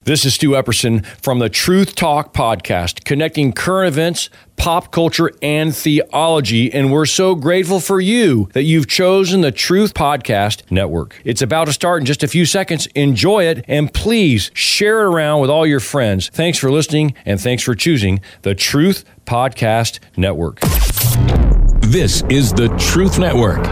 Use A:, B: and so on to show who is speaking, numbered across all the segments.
A: This is Stu Epperson from the Truth Talk podcast, connecting current events, pop culture, and theology. And we're so grateful for you that you've chosen the Truth Podcast Network. It's about to start in just a few seconds. Enjoy it, and please share it around with all your friends. Thanks for listening, and thanks for choosing the Truth Podcast Network.
B: This is the Truth Network.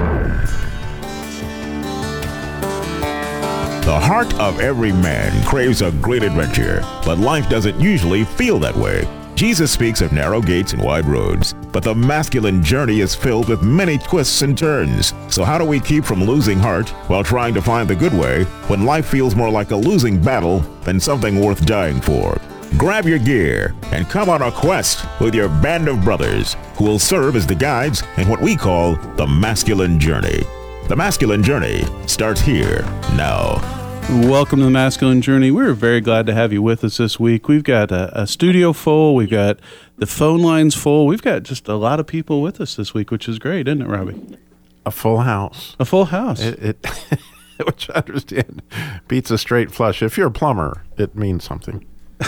C: The heart of every man craves a great adventure, but life doesn't usually feel that way. Jesus speaks of narrow gates and wide roads, but the masculine journey is filled with many twists and turns. So how do we keep from losing heart while trying to find the good way when life feels more like a losing battle than something worth dying for? Grab your gear and come on a quest with your band of brothers who will serve as the guides in what we call the masculine journey. The Masculine Journey starts here now.
D: Welcome to the Masculine Journey. We're very glad to have you with us this week. We've got a studio full. We've got the phone lines full. We've got just a lot of people with us this week, which is great, isn't it, Robbie?
E: A full house.
D: A full house.
E: It which I understand beats a straight flush. If you're a plumber, it means something.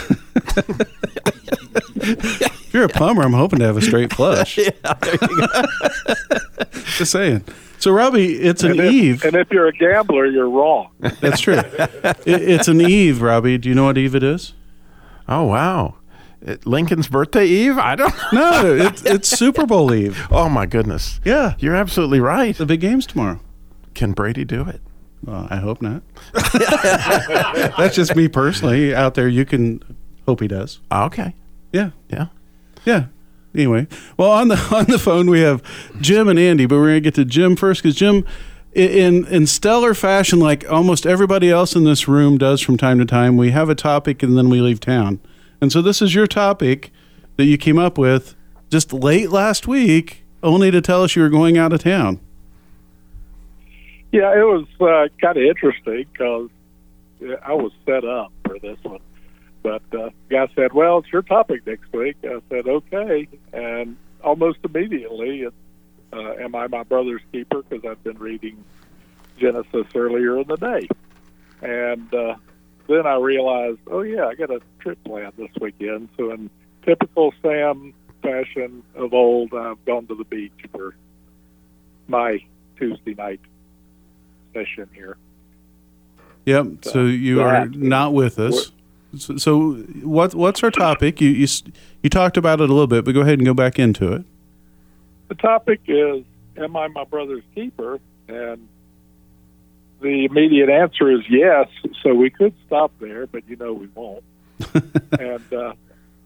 D: If you're a plumber, I'm hoping to have a straight flush.
E: Yeah, there you go.
D: Just saying. So, Robbie, it's an eve.
F: And if you're a gambler, you're wrong.
D: That's true. It's an eve, Robbie. Do you know what eve it is?
E: Oh, wow. Lincoln's birthday eve? I don't know.
D: No, it's Super Bowl eve.
E: Oh, my goodness.
D: Yeah.
E: You're absolutely right.
D: The big game's tomorrow.
E: Can Brady do it?
D: Well, I hope not. That's just me personally. Out there, you can hope he does.
E: Okay.
D: Yeah.
E: Yeah.
D: Yeah. Anyway, well, on the phone we have Jim and Andy, but we're going to get to Jim first because Jim, in stellar fashion, like almost everybody else in this room does from time to time, we have a topic and then we leave town. And so this is your topic that you came up with just late last week, only to tell us you were going out of town.
F: Yeah, it was kind of interesting because I was set up for this one. But the guy said, well, it's your topic next week. I said, okay. And almost immediately, it's, am I my brother's keeper? Because I've been reading Genesis earlier in the day. And then I realized, oh, yeah, I got a trip planned this weekend. So in typical Sam fashion of old, I've gone to the beach for my Tuesday night session here.
D: Yep, so you are not with us. So what's our topic? You talked about it a little bit, but go ahead and go back into it.
F: The topic is, am I my brother's keeper? And the immediate answer is yes, so we could stop there, but we won't. And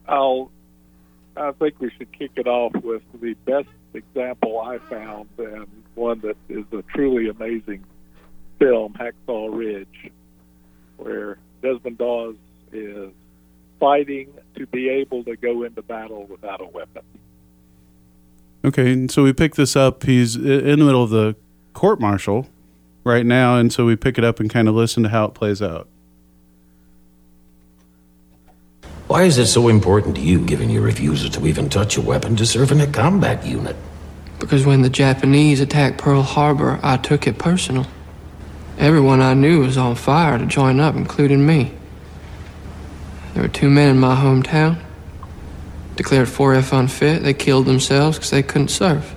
F: I think we should kick it off with the best example I found, and one that is a truly amazing film, Hacksaw Ridge, where Desmond Doss is fighting to be able to go into battle without a weapon.
D: Okay, and so we pick this up. He's in the middle of the court-martial right now, and so we pick it up and kind of listen to how it plays out.
G: Why is it so important to you, given your refusal to even touch a weapon, to serve in a combat unit?
H: Because when the Japanese attacked Pearl Harbor, I took it personal. Everyone I knew was on fire to join up, including me. There were 2 men in my hometown. Declared 4F unfit. They killed themselves because they couldn't serve.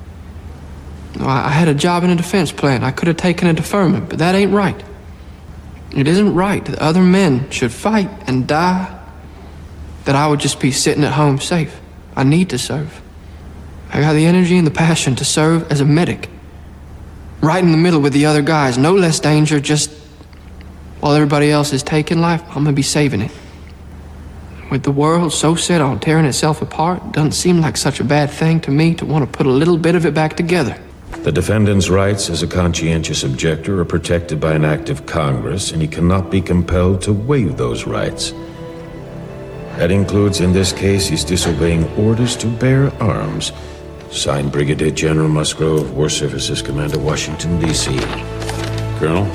H: I had a job in a defense plant. I could have taken a deferment, but that ain't right. It isn't right that other men should fight and die, that I would just be sitting at home safe. I need to serve. I got the energy and the passion to serve as a medic. Right in the middle with the other guys. No less danger, just while everybody else is taking life, I'm gonna be saving it. With the world so set on tearing itself apart, it doesn't seem like such a bad thing to me to want to put a little bit of it back together.
G: The defendant's rights as a conscientious objector are protected by an act of Congress, and he cannot be compelled to waive those rights. That includes, in this case, his disobeying orders to bear arms. Signed, Brigadier General Musgrove, War Services Commander, Washington, D.C. Colonel?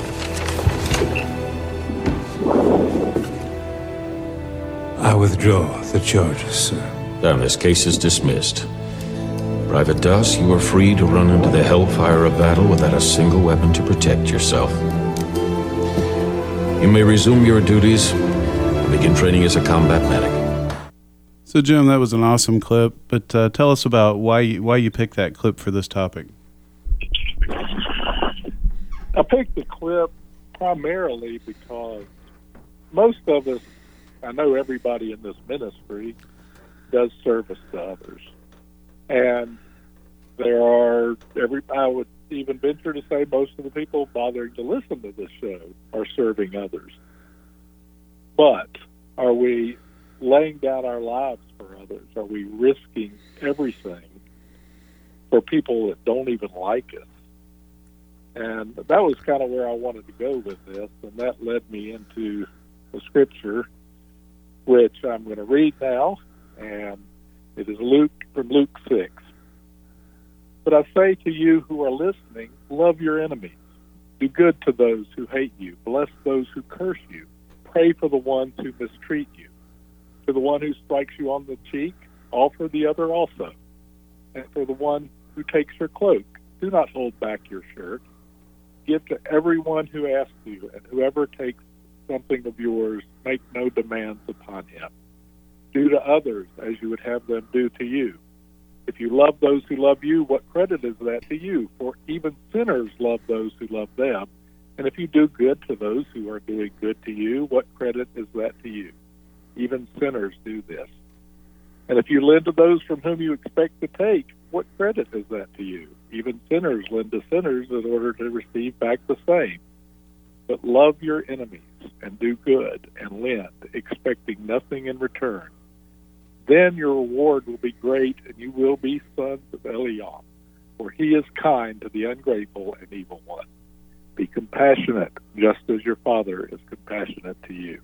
I: I withdraw the charges, sir.
G: Then this case is dismissed. Private Doss, you are free to run into the hellfire of battle without a single weapon to protect yourself. You may resume your duties and begin training as a combat medic.
D: So, Jim, that was an awesome clip, but tell us about why you picked that clip for this topic.
F: I picked the clip primarily because most of us, I know everybody in this ministry, does service to others. And there are, I would even venture to say most of the people bothering to listen to this show are serving others. But are we laying down our lives for others? Are we risking everything for people that don't even like us? And that was kind of where I wanted to go with this, and that led me into the scripture, which I'm going to read now, and it is from Luke 6. But I say to you who are listening, love your enemies. Do good to those who hate you. Bless those who curse you. Pray for the ones who mistreat you. To the one who strikes you on the cheek, offer the other also. And for the one who takes your cloak, do not hold back your shirt. Give to everyone who asks you, and whoever takes something of yours, make no demands upon him. Do to others as you would have them do to you. If you love those who love you, what credit is that to you? For even sinners love those who love them. And if you do good to those who are doing good to you, what credit is that to you? Even sinners do this. And if you lend to those from whom you expect to take, what credit is that to you? Even sinners lend to sinners in order to receive back the same. But love your enemies and do good and lend, expecting nothing in return. Then your reward will be great, and you will be sons of Eliam, for he is kind to the ungrateful and evil one. Be compassionate, just as your Father is compassionate to you.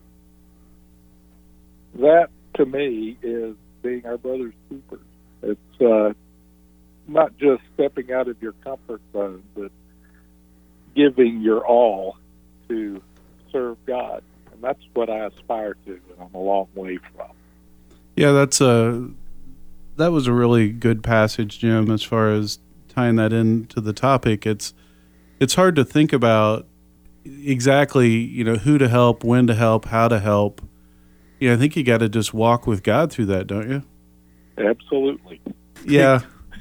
F: That, to me, is being our brother's keepers. It's not just stepping out of your comfort zone, but giving your all to serve God. And that's what I aspire to, and I'm a long way from.
D: Yeah, that was a really good passage, Jim, as far as tying that into the topic. It's hard to think about exactly, who to help, when to help, how to help. I think you got to just walk with God through that, don't you?
F: Absolutely.
D: Yeah.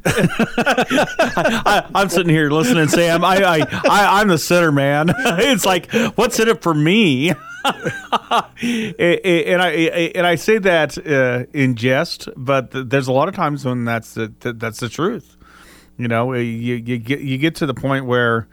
J: I'm sitting here listening, Sam. I'm the sinner, man. It's like, what's in it for me? and I say that in jest, but there's a lot of times when that's the truth. You get to the point where,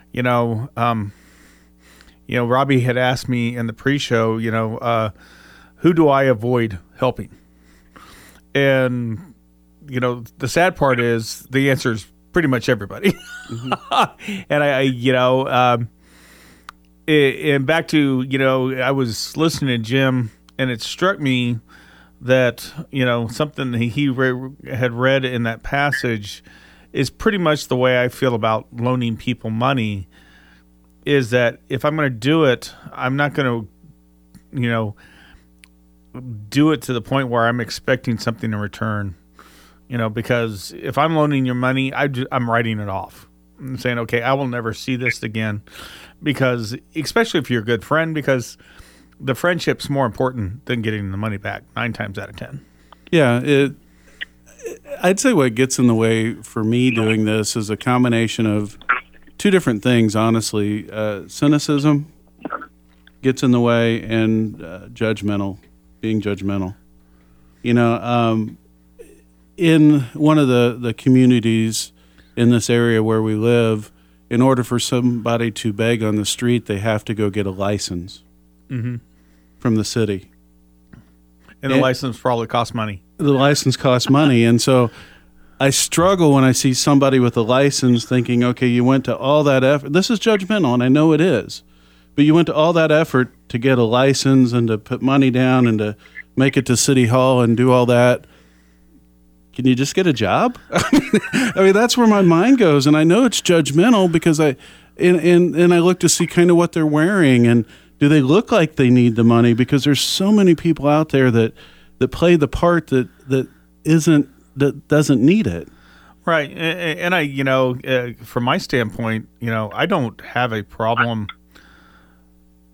J: Robbie had asked me in the pre-show, who do I avoid helping? And the sad part is the answer is pretty much everybody. Mm-hmm. And and back to, I was listening to Jim, and it struck me that, something he had read in that passage is pretty much the way I feel about loaning people money, is that if I'm going to do it, I'm not going to, do it to the point where I'm expecting something in return. Because if I'm loaning you money, I'm writing it off. I'm saying, okay, I will never see this again, because especially if you're a good friend, because the friendship's more important than getting the money back 9 times out of 10.
D: Yeah, I'd say what gets in the way for me doing this is a combination of two different things, honestly. Cynicism gets in the way, and being judgmental. In one of the communities in this area where we live, in order for somebody to beg on the street, they have to go get a license from the city.
J: And the license probably costs money.
D: The license costs money. And so I struggle when I see somebody with a license thinking, okay, you went to all that effort. This is judgmental, and I know it is. But you went to all that effort to get a license and to put money down and to make it to City Hall and do all that. Can you just get a job? I mean, that's where my mind goes, and I know it's judgmental because I look to see kind of what they're wearing, and do they look like they need the money? Because there's so many people out there that play the part that doesn't need it.
J: Right, and I, from my standpoint, I don't have a problem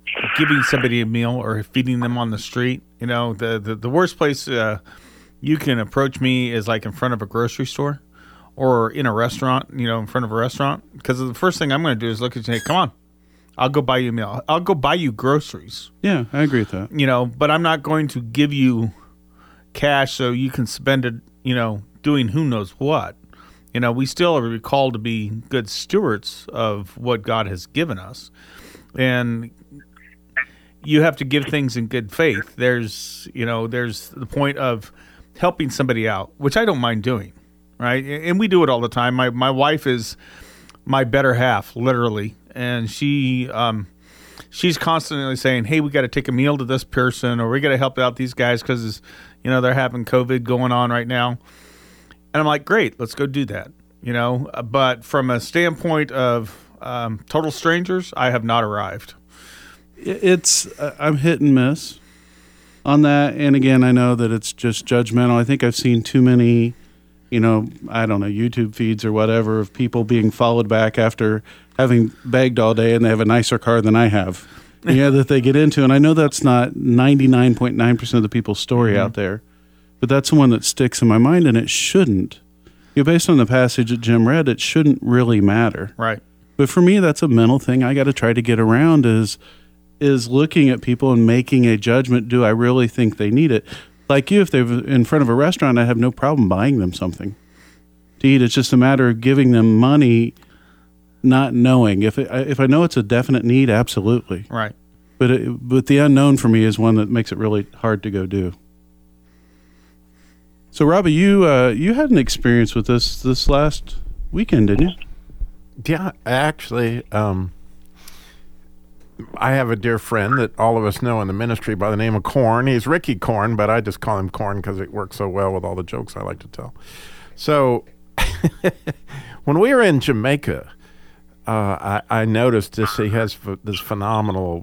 J: giving somebody a meal or feeding them on the street. You know, the worst place you can approach me is like in front of a grocery store or in a restaurant, you know, in front of a restaurant. Because the first thing I'm going to do is look at you and say, come on, I'll go buy you a meal. I'll go buy you groceries.
D: Yeah, I agree with that.
J: You know, but I'm not going to give you cash so you can spend it, you know, doing who knows what. You know, we still are called to be good stewards of what God has given us. And you have to give things in good faith. There's the point of helping somebody out, which I don't mind doing, right? And we do it all the time. My wife is my better half, literally, and she's constantly saying, "Hey, we got to take a meal to this person, or we got to help out these guys because you know they're having COVID going on right now." And I'm like, "Great, let's go do that." You know, but from a standpoint of total strangers, I have not arrived.
D: I'm hit and miss on that. And again, I know that it's just judgmental. I think I've seen too many, you know, I don't know, YouTube feeds or whatever of people being followed back after having begged all day and they have a nicer car than I have. Yeah, that they get into. And I know that's not 99.9% of the people's story out there, but that's the one that sticks in my mind, and it shouldn't. You know, based on the passage that Jim read, it shouldn't really matter.
J: Right.
D: But for me, that's a mental thing I got to try to get around is looking at people and making a judgment. Do I really think they need it? Like you, if they're in front of a restaurant, I have no problem buying them something to eat. It's just a matter of giving them money, not knowing. If I know it's a definite need, absolutely.
J: Right.
D: But the unknown for me is one that makes it really hard to go do. So, Robbie, you had an experience with this last weekend, didn't you?
E: Yeah, actually, I have a dear friend that all of us know in the ministry by the name of Corn. He's Ricky Corn, but I just call him Corn because it works so well with all the jokes I like to tell. So when we were in Jamaica, I noticed this. He has this phenomenal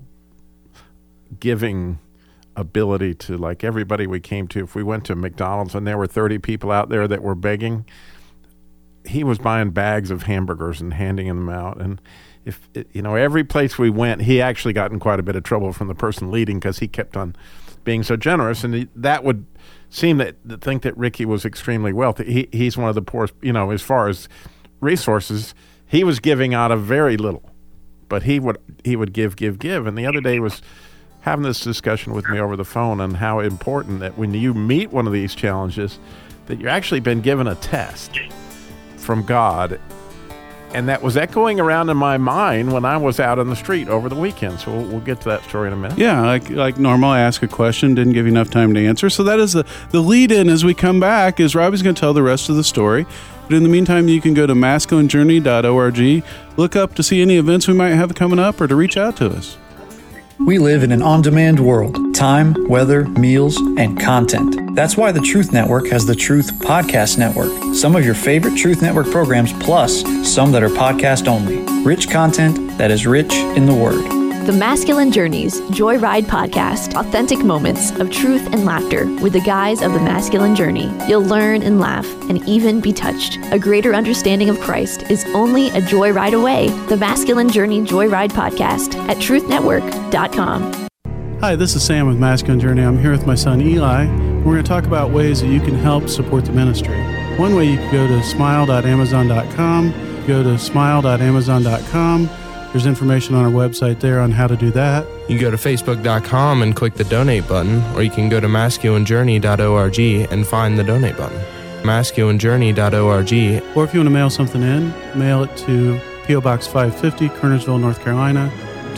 E: giving ability to, like, everybody we came to. If we went to McDonald's and there were 30 people out there that were begging, he was buying bags of hamburgers and handing them out. And every place we went, he actually got in quite a bit of trouble from the person leading because he kept on being so generous. And that would seem to think that Ricky was extremely wealthy. He's one of the poorest, as far as resources. He was giving out of very little, but he would give. And the other day was having this discussion with me over the phone on how important that when you meet one of these challenges, that you've actually been given a test from God. And that was echoing around in my mind when I was out on the street over the weekend. So we'll get to that story in a minute.
D: Yeah, like normal, I ask a question, didn't give you enough time to answer. So that is the lead-in as we come back, is Robbie's going to tell the rest of the story. But in the meantime, you can go to masculinejourney.org, look up to see any events we might have coming up, or to reach out to us.
K: We live in an on-demand world. Time, weather, meals, and content. That's why the Truth Network has the Truth Podcast Network. Some of your favorite Truth Network programs, plus some that are podcast only. Rich content that is rich in the Word.
L: The Masculine Journeys Joyride Podcast. Authentic moments of truth and laughter with the guys of the Masculine Journey. You'll learn and laugh and even be touched. A greater understanding of Christ is only a joyride away. The Masculine Journey Joyride Podcast at truthnetwork.com.
D: Hi, this is Sam with Masculine Journey. I'm here with my son Eli. We're going to talk about ways that you can help support the ministry. One way, you can go to smile.amazon.com. Go to smile.amazon.com. There's information on our website there on how to do that.
M: You can go to facebook.com and click the donate button, or you can go to masculinejourney.org and find the donate button. masculinejourney.org.
D: Or if you want to mail something in, mail it to P.O. Box 550, Kernersville, North Carolina,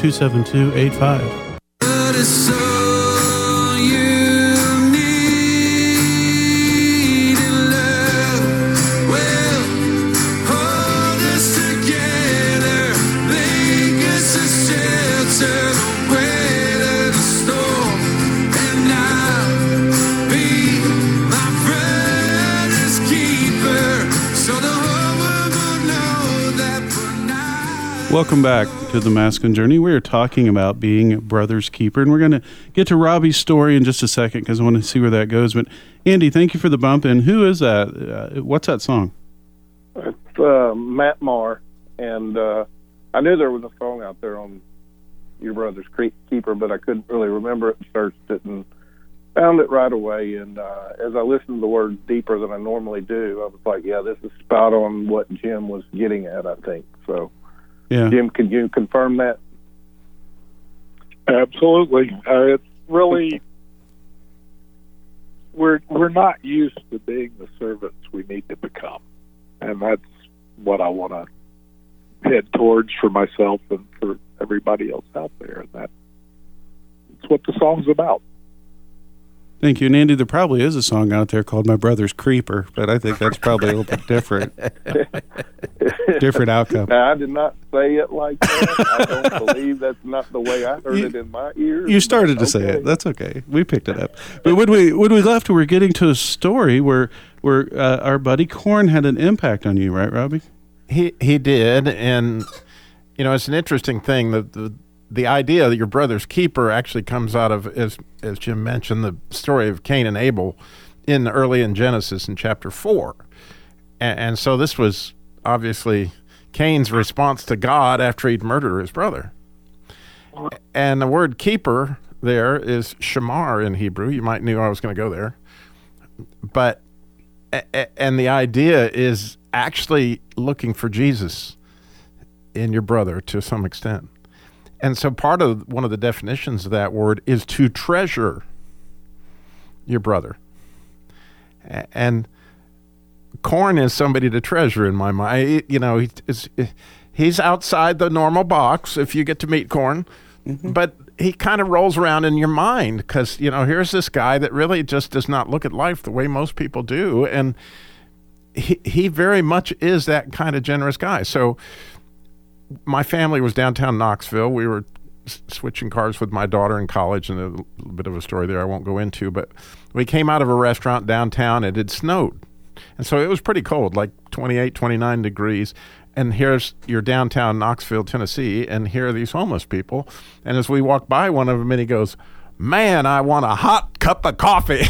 D: 27285. Welcome back to the Masculine Journey. We are talking about being a brother's keeper, and we're going to get to Robbie's story in just a second because I want to see where that goes. But Andy, thank you for the bump in. Who is that? What's that song?
F: It's Matt Maher, and I knew there was a song out there on
N: Your Brother's Keeper, but I couldn't really remember it, searched it, and found it right away. And as I listened to the words deeper than I normally do, I was like, yeah, this is spot on what Jim was getting at, I think. So,
D: yeah.
N: Jim, can you confirm that?
F: Absolutely. It's really, we're not used to being the servants we need to become. And that's what I want to head towards for myself and for everybody else out there. And that's what the song's about.
D: Thank you. And Andy, there probably is a song out there called My Brother's Creeper, but I think that's probably a little bit different. Different outcome.
N: Now, I did not say it like that. I don't believe that's not the way I heard it in my ears.
D: You started to say it. That's okay. We picked it up. But when we left, we were getting to a story where our buddy Korn had an impact on you, right, Robbie?
E: He did, and it's an interesting thing. The idea that your brother's keeper actually comes out of, as Jim mentioned, the story of Cain and Abel early in Genesis in chapter 4. And so this was obviously Cain's response to God after he'd murdered his brother. And the word keeper there is shamar in Hebrew. You might knew I was going to go there. But, and the idea is actually looking for Jesus in your brother to some extent. And so one of the definitions of that word is to treasure your brother. And Korn is somebody to treasure in my mind. He's outside the normal box if you get to meet Korn, but he kind of rolls around in your mind because, here's this guy that really just does not look at life the way most people do. And he very much is that kind of generous guy. So my family was downtown Knoxville. We were switching cars with my daughter in college, and a little bit of a story there I won't go into, but we came out of a restaurant downtown. It had snowed, and so it was pretty cold, like 28, 29 degrees, and here's your downtown Knoxville, Tennessee, and here are these homeless people, and as we walked by one of them, and he goes, "Man, I want a hot cup of coffee."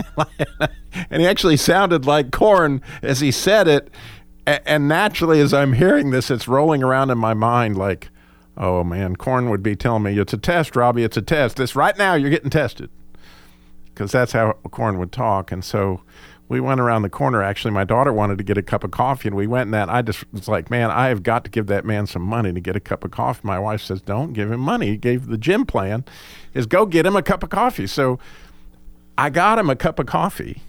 E: And he actually sounded like Korn as he said it. And naturally, as I'm hearing this, it's rolling around in my mind like, oh, man, Korn would be telling me, it's a test, Robbie, it's a test. This right now, you're getting tested. Because that's how Korn would talk. And so we went around the corner. Actually, my daughter wanted to get a cup of coffee, and we went, and I just was like, man, I have got to give that man some money to get a cup of coffee. My wife says, don't give him money. He gave the gym plan is go get him a cup of coffee. So I got him a cup of coffee.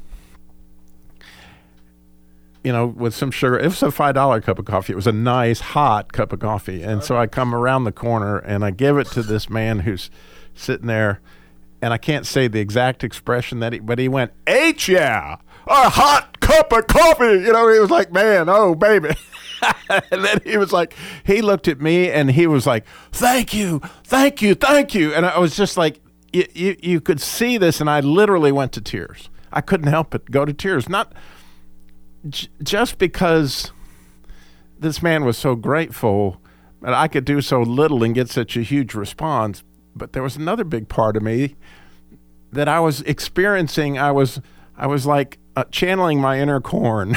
E: With some sugar. It was a $5 cup of coffee. It was a nice, hot cup of coffee. And so I come around the corner, and I give it to this man who's sitting there, and I can't say the exact expression but he went, yeah, a hot cup of coffee. He was like, man, oh, baby. And then he was like, he looked at me, and he was like, thank you, thank you, thank you. And I was just like, you could see this, and I literally went to tears. I couldn't help but go to tears. Not just because this man was so grateful and I could do so little and get such a huge response, but there was another big part of me that I was experiencing. I was like channeling my inner Korn.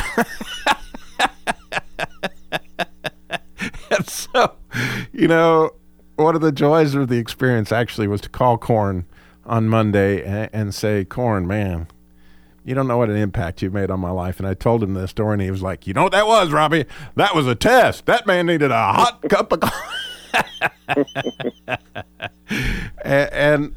E: And so, one of the joys of the experience actually was to call Korn on Monday and say, Korn, man, you don't know what an impact you've made on my life. And I told him this story, and he was like, you know what that was, Robbie? That was a test. That man needed a hot cup of coffee. and,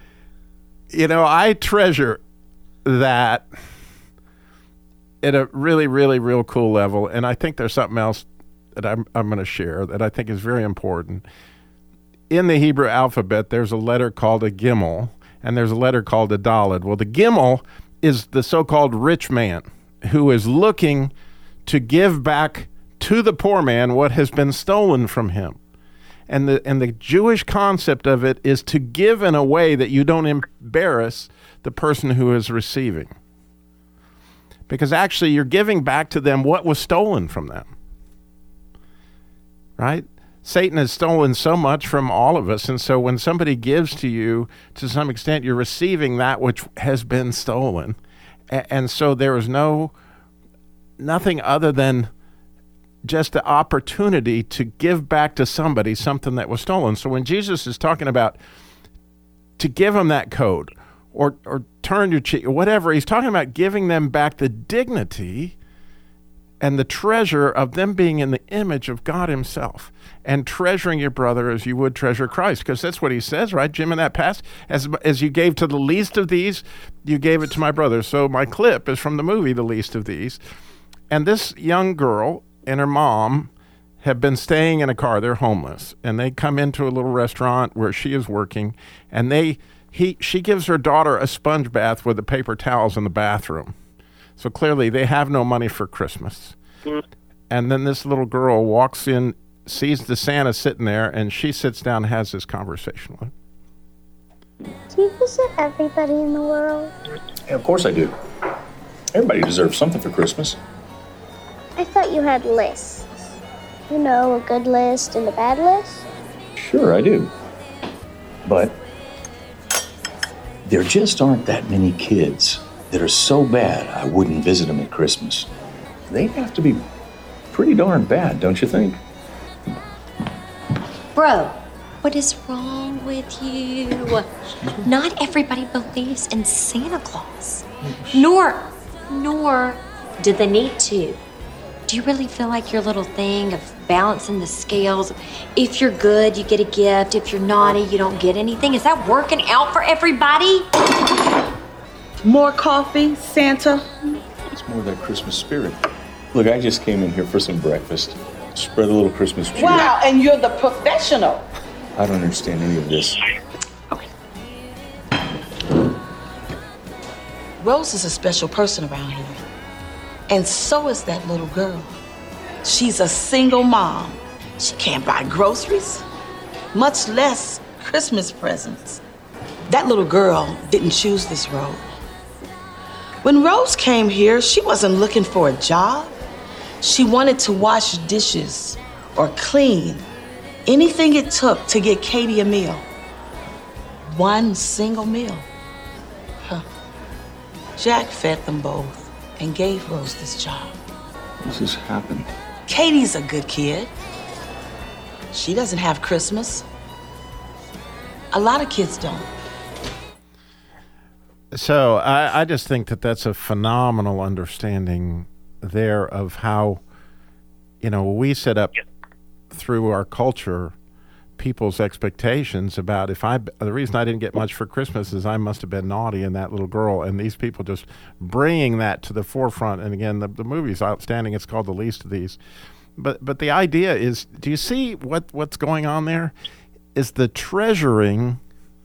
E: I treasure that at a really, really, real cool level. And I think there's something else that I'm going to share that I think is very important. In the Hebrew alphabet, there's a letter called a Gimel, and there's a letter called a Daled. Well, the Gimel is the so-called rich man who is looking to give back to the poor man what has been stolen from him. And the Jewish concept of it is to give in a way that you don't embarrass the person who is receiving. Because actually you're giving back to them what was stolen from them. Right? Satan has stolen so much from all of us, and so when somebody gives to you, to some extent, you're receiving that which has been stolen. And so there is nothing other than just the opportunity to give back to somebody something that was stolen. So when Jesus is talking about to give them that coat or turn your cheek or whatever, he's talking about giving them back the dignity and the treasure of them being in the image of God himself and treasuring your brother as you would treasure Christ, because that's what he says, right, Jim, in that passage? As you gave to the least of these, you gave it to my brother. So my clip is from the movie The Least of These. And this young girl and her mom have been staying in a car. They're homeless. And they come into a little restaurant where she is working, and she gives her daughter a sponge bath with the paper towels in the bathroom. So clearly they have no money for Christmas. And then this little girl walks in, sees the Santa sitting there, and she sits down and has this conversation with him.
O: Do you visit everybody in the world?
P: Yeah, of course I do. Everybody deserves something for Christmas.
O: I thought you had lists. You know, a good list and a bad list?
P: Sure, I do. But there just aren't that many kids that are so bad I wouldn't visit them at Christmas. They'd have to be pretty darn bad, don't you think?
Q: Bro, what is wrong with you? Not everybody believes in Santa Claus. Nor do they need to. Do you really feel like your little thing of balancing the scales? If you're good, you get a gift. If you're naughty, you don't get anything. Is that working out for everybody?
R: More coffee, Santa?
P: It's more that Christmas spirit. Look, I just came in here for some breakfast. Spread a little Christmas cheer.
R: Wow, and you're the professional.
P: I don't understand any of this.
R: Rose is a special person around here. And so is that little girl. She's a single mom. She can't buy groceries, much less Christmas presents. That little girl didn't choose this road. When Rose came here, she wasn't looking for a job. She wanted to wash dishes or clean, anything it took to get Katie a meal. One single meal. Jack fed them both and gave Rose this job.
P: This has happened.
R: Katie's a good kid. She doesn't have Christmas. A lot of kids don't.
E: So I just think that that's a phenomenal understanding there of how, we set up through our culture people's expectations about the reason I didn't get much for Christmas is I must have been naughty and that little girl, and these people just bringing that to the forefront. And again, the movie's outstanding. It's called The Least of These. But the idea is, do you see what's going on there? Is the treasuring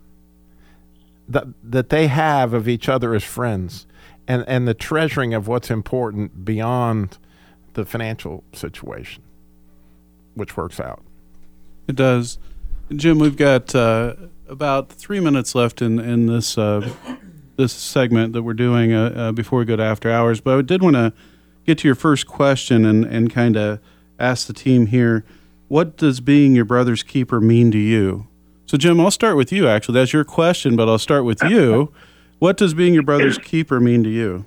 E: that they have of each other as friends, and the treasuring of what's important beyond the financial situation, which works out.
D: It does. Jim, we've got about 3 minutes left in this this segment that we're doing before we go to After Hours. But I did want to get to your first question and kind of ask the team here, what does being your brother's keeper mean to you? So, Jim, I'll start with you, actually. That's your question, but I'll start with you. What does being your brother's keeper mean to you?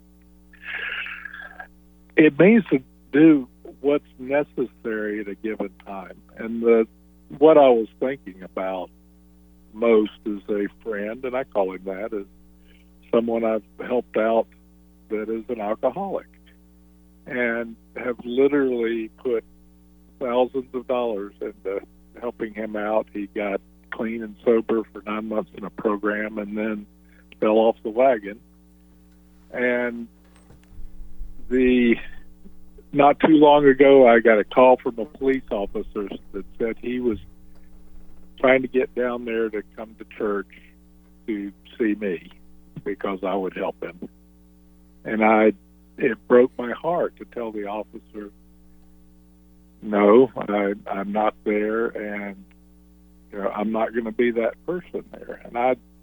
F: It means to do what's necessary at a given time. And what I was thinking about most is a friend, and I call him that, is someone I've helped out that is an alcoholic and have literally put thousands of dollars into helping him out. He got clean and sober for 9 months in a program and then fell off the wagon. And not too long ago, I got a call from a police officer that said he was trying to get down there to come to church to see me because I would help him. And it broke my heart to tell the officer, no, I'm not there, and I'm not going to be that person there. And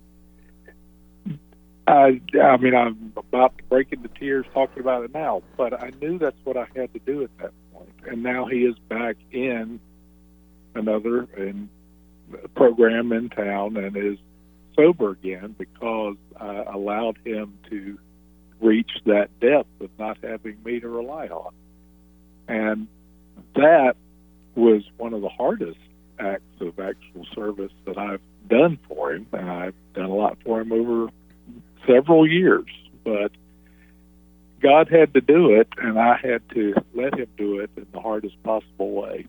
F: I mean, I'm about to break into tears talking about it now, but I knew that's what I had to do at that point. And now he is back in another program in town and is sober again because I allowed him to reach that depth of not having me to rely on. And that was one of the hardest acts of actual service that I've done for him, and I've done a lot for him over several years. But God had to do it, and I had to let him do it in the hardest possible way.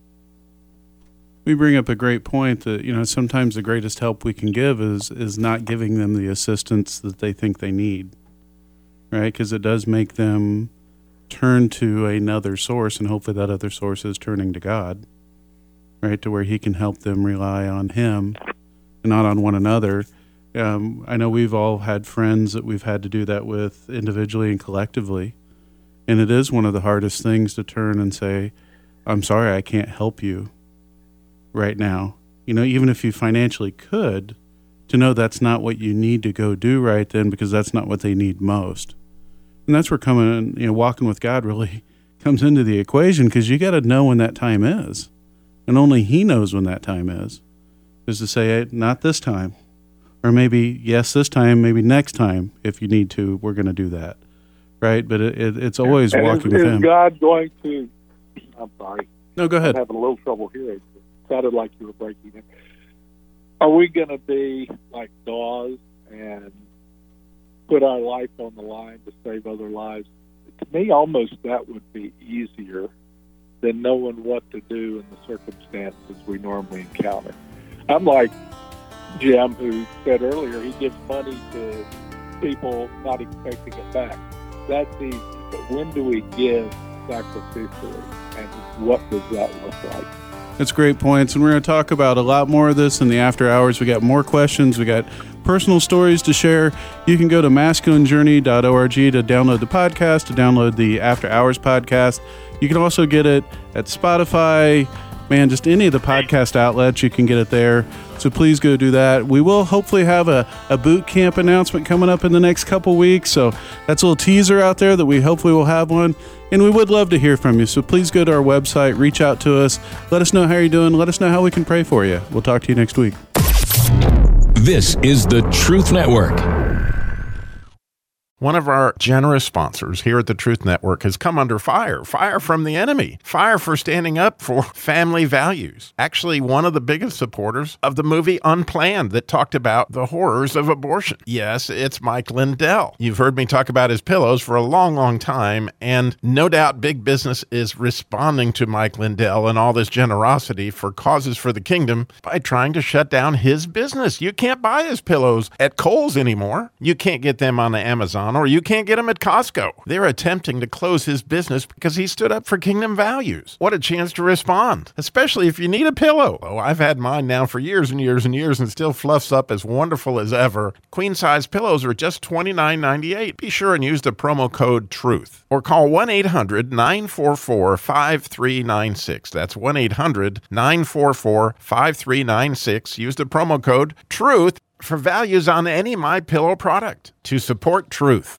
D: We bring up a great point that, sometimes the greatest help we can give is not giving them the assistance that they think they need, right? Because it does make them turn to another source, and hopefully that other source is turning to God, right, to where he can help them rely on him and not on one another. I know we've all had friends that we've had to do that with individually and collectively, and it is one of the hardest things to turn and say, I'm sorry, I can't help you right now. Even if you financially could, to know that's not what you need to go do right then, because that's not what they need most. And that's where walking with God really comes into the equation, because you got to know when that time is. And only he knows when that time is to say, hey, not this time. Or maybe, yes, this time, maybe next time, if you need to, we're going to do that. Right? But it's always walking with him.
F: Is God going to... I'm sorry.
D: No, go ahead.
F: I'm having a little trouble hearing. It sounded like you were breaking in. Are we going to be like Dawes and put our life on the line to save other lives? To me, almost that would be easier than knowing what to do in the circumstances we normally encounter. I'm like Jim, who said earlier he gives money to people not expecting it back. That's easy, but when do we give sacrificially, and what does that look like?
D: That's great points, and we're going to talk about a lot more of this in the after hours. We got more questions. We got personal stories to share. You can go to masculinejourney.org to download the podcast, to download the After Hours podcast. You can also get it at Spotify, just any of the podcast outlets. You can get it there. So please go do that. We will hopefully have a boot camp announcement coming up in the next couple weeks. So that's a little teaser out there that we hopefully will have one. And we would love to hear from you. So please go to our website, reach out to us. Let us know how you're doing. Let us know how we can pray for you. We'll talk to you next week.
B: This is the Truth Network.
E: One of our generous sponsors here at the Truth Network has come under fire from the enemy, fire for standing up for family values. Actually, one of the biggest supporters of the movie Unplanned that talked about the horrors of abortion. Yes, it's Mike Lindell. You've heard me talk about his pillows for a long, long time, and no doubt big business is responding to Mike Lindell and all this generosity for causes for the kingdom by trying to shut down his business. You can't buy his pillows at Kohl's anymore. You can't get them on the Amazon, or you can't get them at Costco. They're attempting to close his business because he stood up for kingdom values. What a chance to respond, especially if you need a pillow. Oh, I've had mine now for years and years and years and still fluffs up as wonderful as ever. Queen-size pillows are just $29.98. Be sure and use the promo code TRUTH or call 1-800-944-5396. That's 1-800-944-5396. Use the promo code TRUTH for values on any MyPillow product to support truth.